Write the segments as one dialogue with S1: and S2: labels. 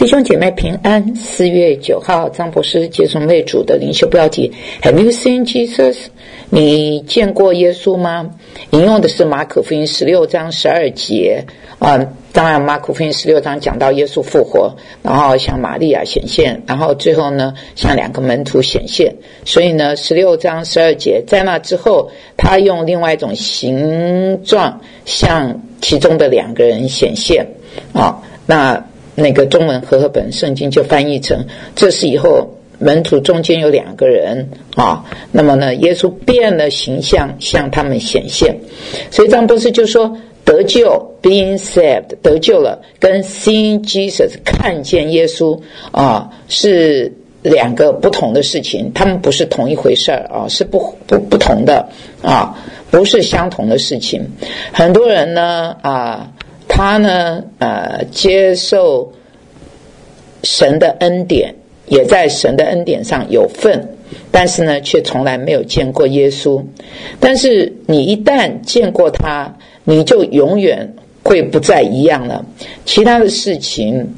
S1: 弟兄姐妹平安。4月9号，张博士接送类主的灵修标题 Have you seen Jesus？ 你见过耶稣吗？引用的是马可福音16章12节当然马可福音16章讲到耶稣复活，然后向玛利亚显现，然后最后呢向2个门徒显现。所以呢16章12节，在那之后他用另外一种形状向其中的2个人显现那个中文和合本圣经就翻译成，这是以后门徒中间有2个人那么呢耶稣变了形象向他们显现。所以张博士就说得救 being saved 得救了跟 seeing Jesus 看见耶稣是2个不同的事情，他们不是同一回事是不同的不是相同的事情。很多人呢他呢接受神的恩典，也在神的恩典上有份，但是呢却从来没有见过耶稣。但是你一旦见过他，你就永远会不再一样了。其他的事情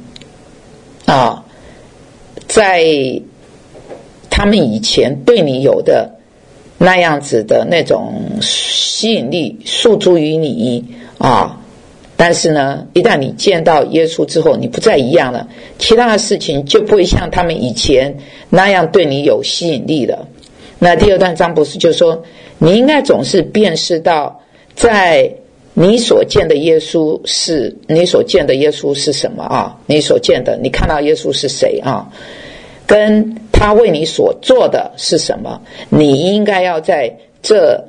S1: 在他们以前对你有的那样子的那种吸引力诉诸于你但是呢一旦你见到耶稣之后，你不再一样了，其他的事情就不会像他们以前那样对你有吸引力了。那第2段张博士就说，你应该总是辨识到在你所见的耶稣是什么你所见的，你看到耶稣是谁跟他为你所做的是什么，你应该要在这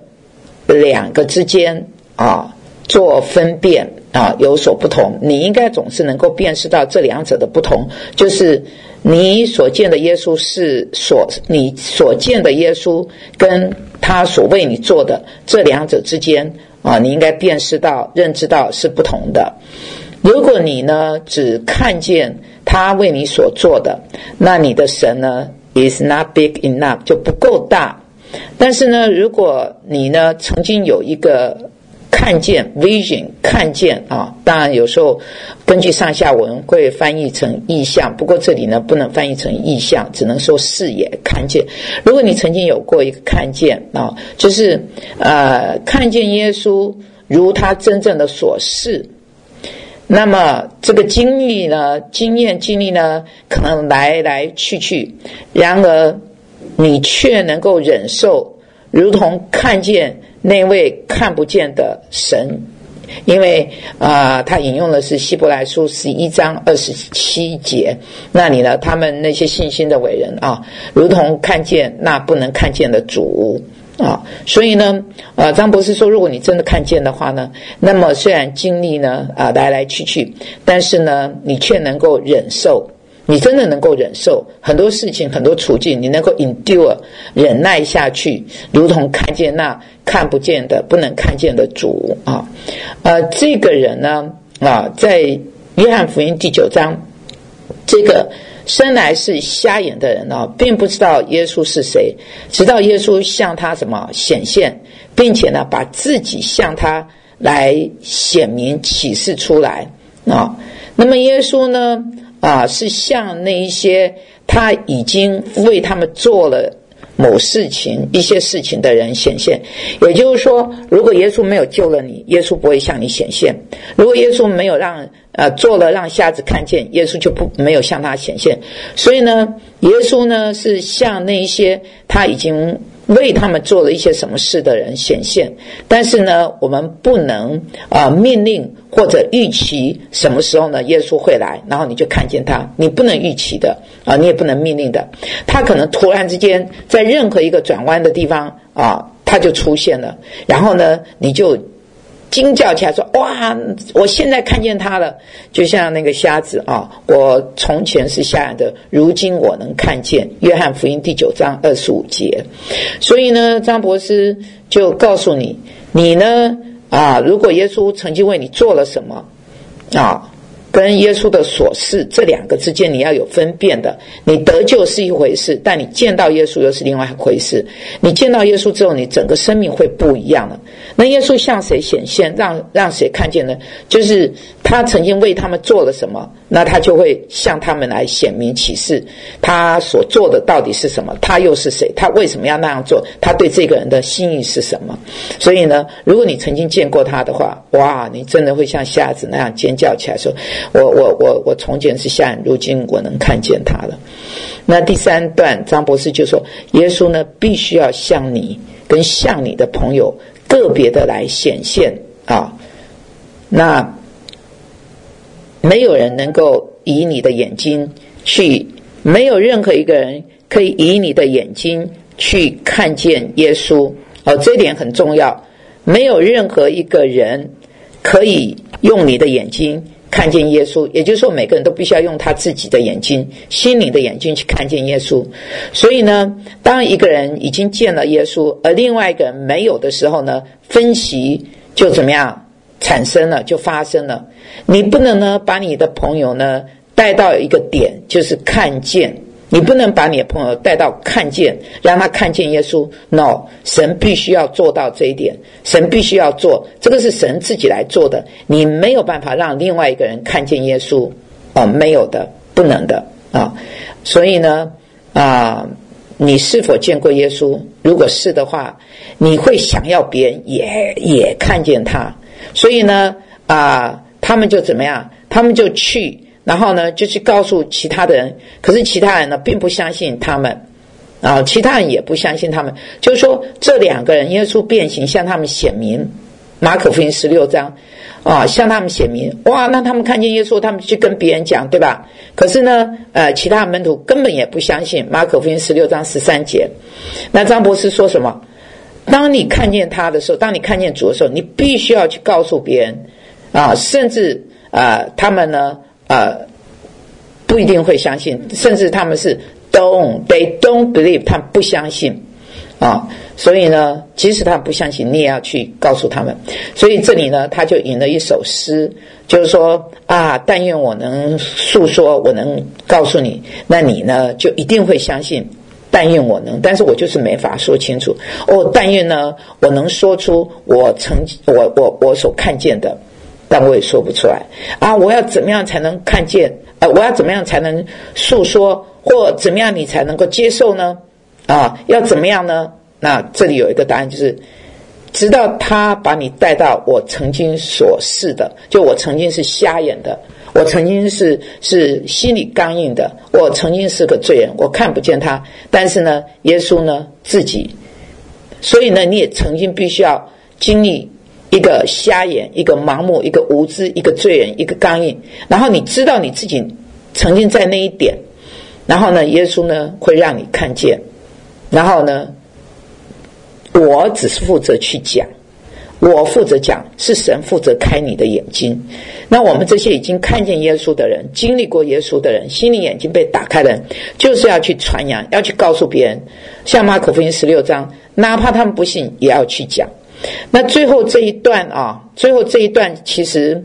S1: 2个之间做分辨有所不同。你应该总是能够辨识到这2者的不同，就是你所见的耶稣你所见的耶稣跟他所为你做的这2者之间你应该辨识到认知到是不同的。如果你呢只看见他为你所做的，那你的神呢 is not big enough 就不够大。但是呢如果你呢曾经有一个看见 vision 看见当然有时候根据上下文会翻译成意象，不过这里呢不能翻译成意象，只能说视野看见。如果你曾经有过一个看见就是看见耶稣如他真正的所示，那么这个经历呢可能来去，然而你却能够忍受如同看见那位看不见的神。因为他引用的是希伯来书11章27节，那里呢他们那些信心的伟人如同看见那不能看见的主所以呢张博士说，如果你真的看见的话呢，那么虽然经历呢来去，但是呢你却能够忍受，你真的能够忍受很多事情很多处境，你能够 endure 忍耐下去，如同看见那看不见的不能看见的主这个人呢在约翰福音第9章，这个生来是瞎眼的人并不知道耶稣是谁，直到耶稣向他显现，并且呢把自己向他来显明启示出来那么耶稣呢是向那一些他已经为他们做了一些事情的人显现。也就是说，如果耶稣没有救了你，耶稣不会向你显现；如果耶稣没有做了让瞎子看见，耶稣就没有向他显现。所以呢耶稣呢是向那一些他已经为他们做了一些什么事的人显现。但是呢我们不能命令或者预期什么时候呢耶稣会来，然后你就看见他，你不能预期的你也不能命令的。他可能突然之间在任何一个转弯的地方他就出现了，然后呢你就惊叫起来说，哇，我现在看见他了。就像那个瞎子我从前是瞎眼的，如今我能看见，约翰福音第9章25节。所以呢张博士就告诉你呢如果耶稣曾经为你做了什么跟耶稣的所事这两个之间你要有分辨的。你得救是一回事，但你见到耶稣又是另外一回事。你见到耶稣之后，你整个生命会不一样了。那耶稣向谁显现，让谁看见呢？就是他曾经为他们做了什么，那他就会向他们来显明启示他所做的到底是什么，他又是谁，他为什么要那样做，他对这个人的心意是什么。所以呢，如果你曾经见过他的话，哇，你真的会像瞎子那样尖叫起来说，我从前是瞎眼，如今我能看见他了。那第三段张博士就说，耶稣呢必须要向你跟向你的朋友个别的来显现啊。那没有人能够以你的眼睛去，没有任何一个人可以以你的眼睛去看见耶稣这一点很重要。没有任何一个人可以用你的眼睛看见耶稣，也就是说每个人都必须要用他自己的眼睛，心灵的眼睛去看见耶稣。所以呢，当一个人已经见了耶稣，而另外一个人没有的时候呢，分歧就怎么样产生了，就发生了。你不能呢把你的朋友呢带到一个点，就是看见。你不能把你的朋友带到看见，让他看见耶稣。 No， 神必须要做到这一点，神必须要做，这个是神自己来做的，你没有办法让另外一个人看见耶稣没有的，不能的所以呢你是否见过耶稣？如果是的话，你会想要别人也看见他。所以呢他们就怎么样？他们就去，然后呢就去告诉其他的人，可是其他人呢并不相信他们其他人也不相信他们。就是说这两个人耶稣变形向他们显明，马可福音16章向他们显明，哇，那他们看见耶稣，他们去跟别人讲，对吧？可是呢其他门徒根本也不相信。马可福音16章13节，那张博士说什么？当你看见他的时候，当你看见主的时候，你必须要去告诉别人甚至他们呢不一定会相信，甚至他们是they don't believe， 他们不相信所以呢即使他们不相信，你也要去告诉他们。所以这里呢他就引了一首诗，就是说但愿我能诉说，我能告诉你，那你呢就一定会相信。但愿我能，但是我就是没法说清楚但愿呢我能说出我所看见的，但我也说不出来我要怎么样才能看见我要怎么样才能诉说，或怎么样你才能够接受呢要怎么样呢？那这里有一个答案，就是直到他把你带到我曾经所示的，就我曾经是瞎眼的，我曾经是心里刚硬的，我曾经是个罪人，我看不见他，但是呢耶稣呢自己，所以呢你也曾经必须要经历一个瞎眼，一个盲目，一个无知，一个罪人，一个刚硬，然后你知道你自己曾经在那一点，然后呢耶稣呢会让你看见，然后呢我只是负责去讲，我负责讲，是神负责开你的眼睛。那我们这些已经看见耶稣的人，经历过耶稣的人，心灵眼睛被打开的人，就是要去传扬，要去告诉别人。像马可福音16章，哪怕他们不信也要去讲。那最后这一段其实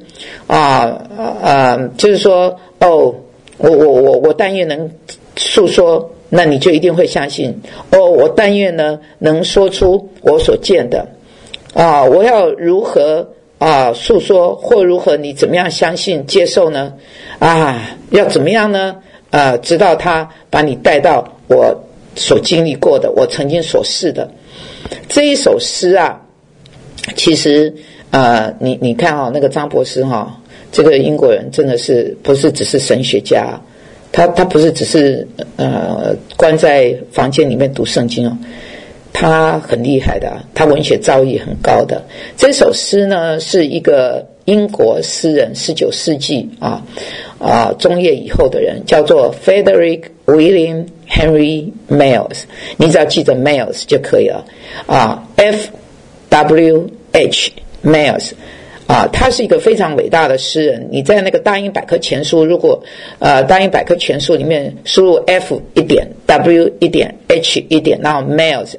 S1: 就是说我但愿能诉说，那你就一定会相信我但愿呢能说出我所见的我要如何诉说，或如何你怎么样相信接受呢要怎么样呢直到他把你带到我所经历过的，我曾经所示的。这一首诗其实你看那个张博士这个英国人真的是不是只是神学家，他不是只是关在房间里面读圣经他很厉害的，他文学造诣很高的。这首诗呢是一个英国诗人19世纪中叶以后的人，叫做 Frederick William Henry Myles， 你只要记得 Myles 就可以了FWH Myles 他是一个非常伟大的诗人。你在那个大英百科全书，如果大英百科全书里面输入 F 一点 W 一点 H 一点，然后 Myers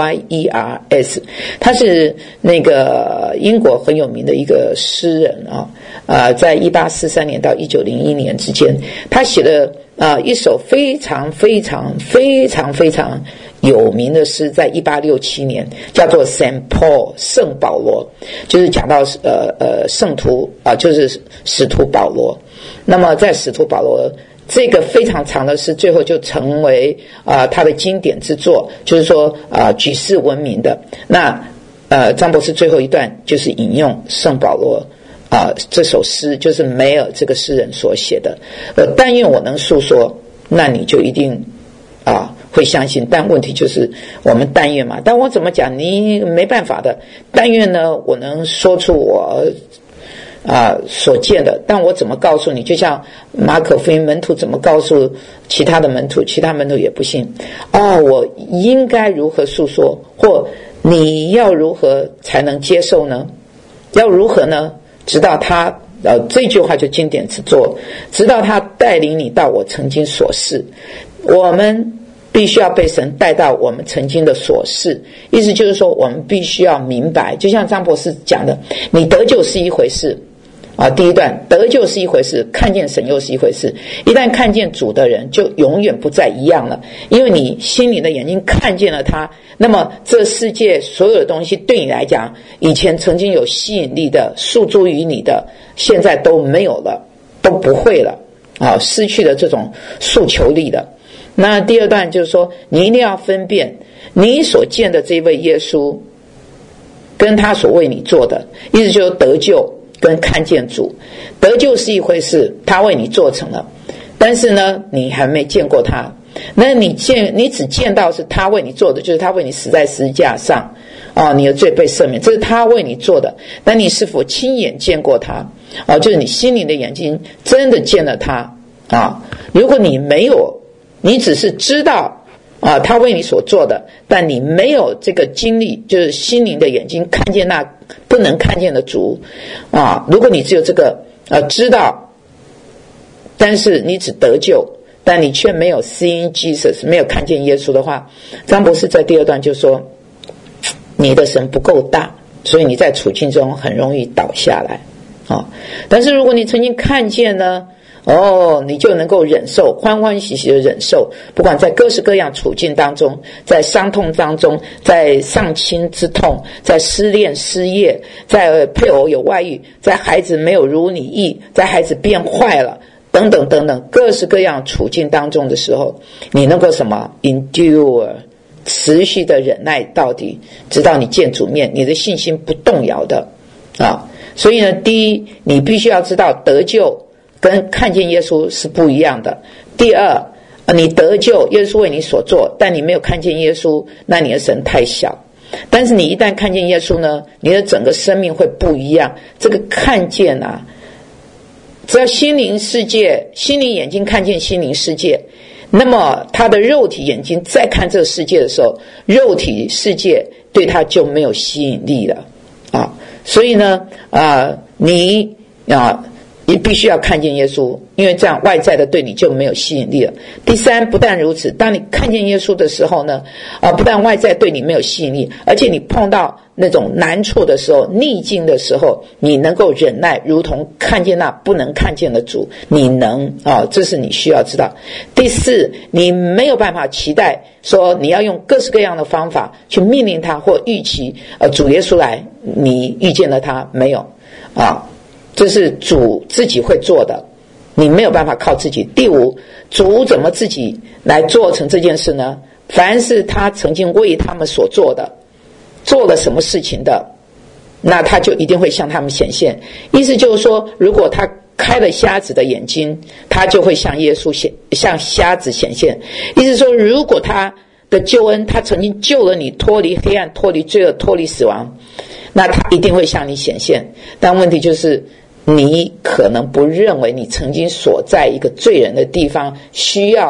S1: M-Y-E-R-S， 他是那个英国很有名的一个诗人在1843年到1901年之间，他写了一首非常非常非常非常有名的诗，在1867年叫做 Saint Paul 圣保罗，就是讲到圣徒就是使徒保罗。那么在使徒保罗这个非常长的诗，最后就成为他的经典之作，就是说举世闻名的。那张博士最后一段就是引用圣保罗这首诗，就是梅尔这个诗人所写的。但愿我能诉说，那你就一定会相信。但问题就是我们但愿嘛，但我怎么讲你没办法的。但愿呢我能说出我所见的，但我怎么告诉你？就像马可福音门徒怎么告诉其他的门徒，其他门徒也不信。我应该如何诉说，或你要如何才能接受呢？要如何呢？直到他这句话就经典之作，直到他带领你到我曾经所示。我们必须要被神带到我们曾经的所示，意思就是说我们必须要明白，就像张博士讲的，你得救是一回事第一段得救是一回事，看见神又是一回事。一旦看见主的人就永远不再一样了，因为你心灵的眼睛看见了他，那么这世界所有的东西对你来讲，以前曾经有吸引力的诉诸于你的，现在都没有了，都不会了失去了这种诉求力的。那第二段就是说，你一定要分辨你所见的这位耶稣跟他所为你做的，意思就是得救跟看见主。得救是一回事，他为你做成了，但是呢你还没见过他。那你只见到是他为你做的，就是他为你死在十字架上你的罪被赦免，这是他为你做的。但你是否亲眼见过他就是你心灵的眼睛真的见了他如果你没有，你只是知道他为你所做的，但你没有这个经历，就是心灵的眼睛看见那不能看见的主如果你只有这个知道，但是你只得救，但你却没有 seeing Jesus， 没有看见耶稣的话，张博士在第二段就说你的神不够大，所以你在处境中很容易倒下来但是如果你曾经看见呢你就能够忍受，欢欢喜喜的忍受，不管在各式各样处境当中，在伤痛当中，在丧亲之痛，在失恋失业，在配偶有外遇，在孩子没有如你意，在孩子变坏了等等等等各式各样处境当中的时候，你能够什么 endure， 持续的忍耐到底，直到你见主面，你的信心不动摇的所以呢，第一，你必须要知道得救跟看见耶稣是不一样的。第二，你得救，耶稣为你所做，但你没有看见耶稣，那你的神太小。但是你一旦看见耶稣呢，你的整个生命会不一样。这个看见只要心灵世界，心灵眼睛看见心灵世界，那么他的肉体眼睛再看这个世界的时候，肉体世界对他就没有吸引力了所以呢你必须要看见耶稣，因为这样外在的对你就没有吸引力了。第三，不但如此，当你看见耶稣的时候呢不但外在对你没有吸引力，而且你碰到那种难处的时候，逆境的时候，你能够忍耐，如同看见那不能看见的主，你能这是你需要知道。第四，你没有办法期待说你要用各式各样的方法去命令他或预期主耶稣来，你遇见了他没有这是主自己会做的，你没有办法靠自己。第五，主怎么自己来做成这件事呢？凡是他曾经为他们所做的，做了什么事情的，那他就一定会向他们显现。意思就是说，如果他开了瞎子的眼睛，他就会向耶稣向瞎子显现。意思说，如果他的救恩，他曾经救了你脱离黑暗，脱离罪恶，脱离死亡，那他一定会向你显现。但问题就是你可能不认为你曾经所在一个罪人的地方需要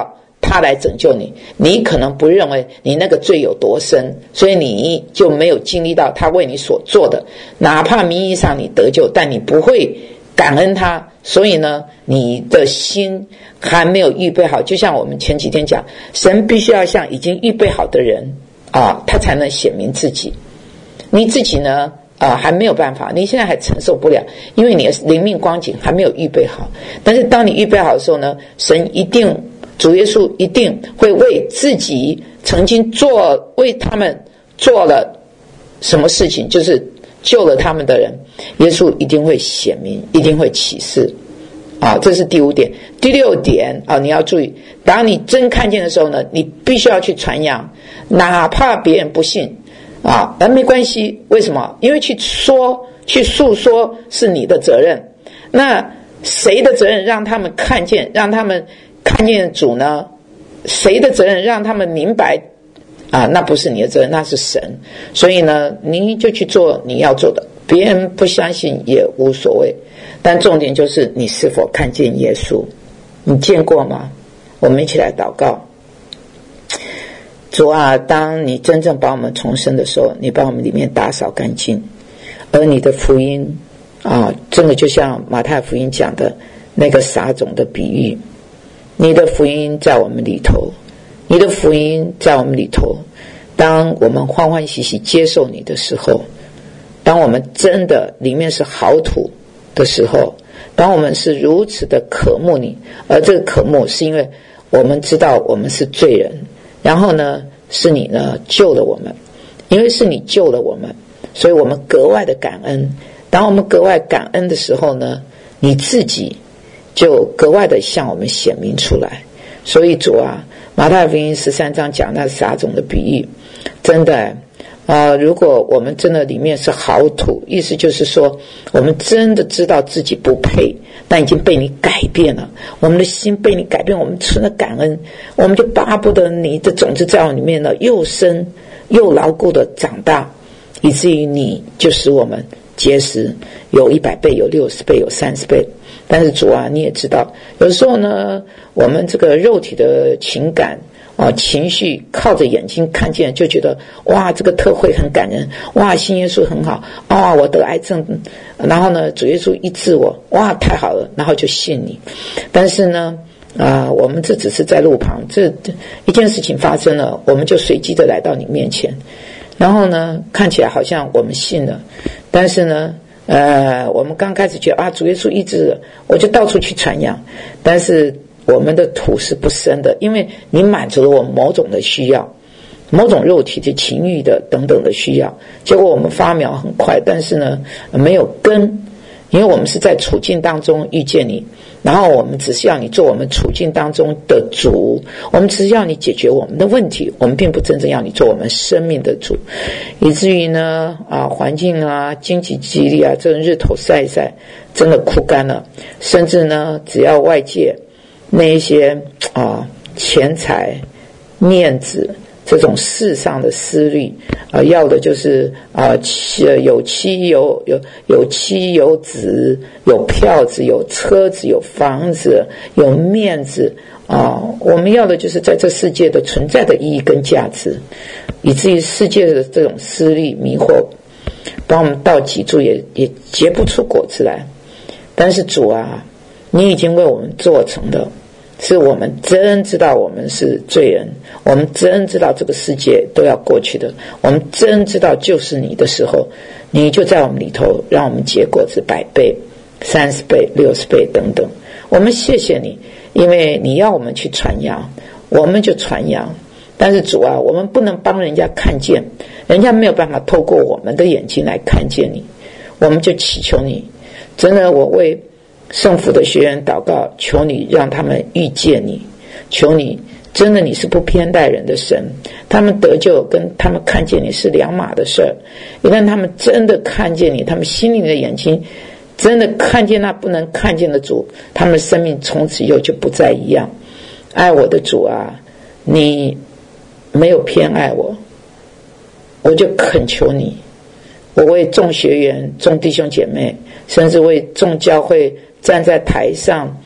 S1: 他来拯救你，你可能不认为你那个罪有多深，所以你就没有经历到他为你所做的，哪怕名义上你得救，但你不会感恩他，所以呢你的心还没有预备好。就像我们前几天讲，神必须要向已经预备好的人他才能显明自己。你自己呢还没有办法，你现在还承受不了，因为你的灵命光景还没有预备好。但是当你预备好的时候呢，主耶稣一定会为自己曾经为他们做了什么事情，就是救了他们的人，耶稣一定会显明，一定会启示这是第5点。第6点你要注意，当你真看见的时候呢，你必须要去传扬，哪怕别人不信但没关系。为什么？因为去诉说是你的责任。那谁的责任让他们看见主呢？谁的责任让他们明白那不是你的责任，那是神。所以呢，你就去做你要做的，别人不相信也无所谓。但重点就是你是否看见耶稣，你见过吗？我们一起来祷告。主啊，当你真正把我们重生的时候，你把我们里面打扫干净，而你的福音真的就像马太福音讲的那个撒种的比喻，你的福音在我们里头，你的福音在我们里头。当我们欢欢喜喜接受你的时候，当我们真的里面是好土的时候，当我们是如此的渴慕你，而这个渴慕是因为我们知道我们是罪人，然后呢是你呢救了我们，因为是你救了我们，所以我们格外的感恩。当我们格外感恩的时候呢，你自己就格外的向我们显明出来。所以主啊，马太福音13章讲那撒种的比喻，真的如果我们真的里面是好土，意思就是说我们真的知道自己不配，但已经被你改变了，我们的心被你改变，我们存了感恩，我们就巴不得你的种子在我里面呢又深又牢固的长大，以至于你就使我们结实，有100倍，有60倍，有30倍。但是主啊，你也知道有时候呢我们这个肉体的情感情绪靠着眼睛看见，就觉得哇这个特会很感人，哇信耶稣很好，我得癌症，然后呢主耶稣医治我，哇太好了，然后就信你。但是呢我们这只是在路旁，这一件事情发生了，我们就随机的来到你面前，然后呢看起来好像我们信了，但是呢我们刚开始觉得主耶稣医治了，我就到处去传扬，但是我们的土是不深的，因为你满足了我们某种的需要，某种肉体的情欲的等等的需要，结果我们发苗很快，但是呢没有根，因为我们是在处境当中遇见你，然后我们只是要你做我们处境当中的主，我们只是要你解决我们的问题，我们并不真正要你做我们生命的主，以至于呢环境经济激励这日头晒一晒真的枯干了，甚至呢只要外界那一些钱财面子这种世上的私欲要的就是有妻有子，有票子，有车子，有房子，有面子我们要的就是在这世界的存在的意义跟价值，以至于世界的这种私欲迷惑把我们到极处也结不出果子来。但是主啊，你已经为我们做成的是我们真知道我们是罪人，我们真知道这个世界都要过去的，我们真知道就是你的时候，你就在我们里头让我们结果子100倍、30倍、60倍等等。我们谢谢你，因为你要我们去传扬，我们就传扬。但是主啊，我们不能帮人家看见，人家没有办法透过我们的眼睛来看见你，我们就祈求你。真的，我为圣父的学员祷告，求你让他们遇见你，求你真的你是不偏待人的神，他们得救跟他们看见你是两码的事儿。一旦他们真的看见你，他们心灵的眼睛真的看见那不能看见的主，他们的生命从此以后就不再一样。爱我的主啊，你没有偏爱我，我就恳求你，我为众学员、众弟兄姐妹，甚至为众教会站在台上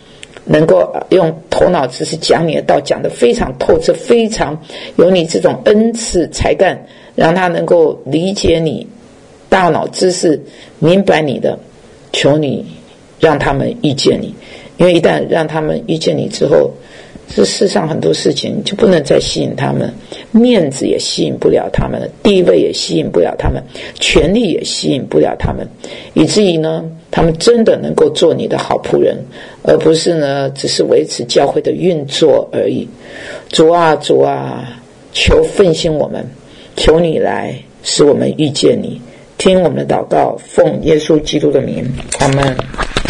S1: 能够用头脑知识讲你的道，讲得非常透彻，非常有你这种恩赐才干，让他能够理解你大脑知识，明白你的，求你让他们遇见你。因为一旦让他们遇见你之后，这世上很多事情就不能再吸引他们，面子也吸引不了他们，地位也吸引不了他们，权力也吸引不了他们，以至于呢，他们真的能够做你的好仆人，而不是呢只是维持教会的运作而已。主啊，主啊，求奋兴我们，求你来使我们遇见你，听我们的祷告，奉耶稣基督的名，阿们。